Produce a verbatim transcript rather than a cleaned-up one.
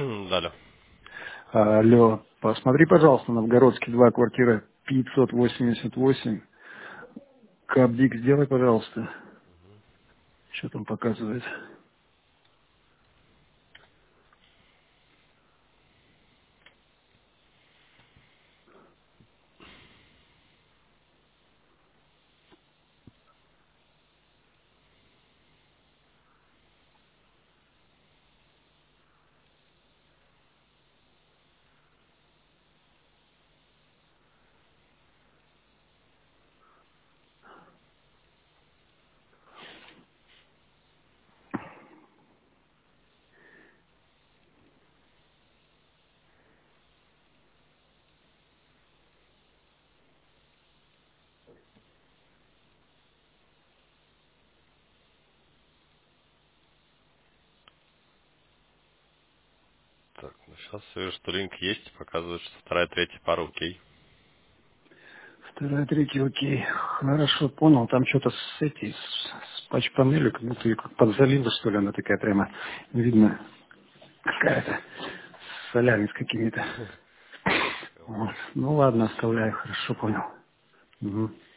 Да, алло. Алло, посмотри, пожалуйста, Новгородский два, квартира пятьсот восемьдесят восемь. Кабдик сделай, пожалуйста. Что там показывает? Так, ну сейчас вижу, что линк есть, показывает, что вторая, третья пара окей. Вторая, третья, окей. Хорошо, понял. Там что-то с этой, с, с патч-панелью, как будто ее как подзалила, что ли, она такая прямо, видно, какая-то с солями с какими-то. Вот. Вот. Ну ладно, оставляю, хорошо, понял. Мгм.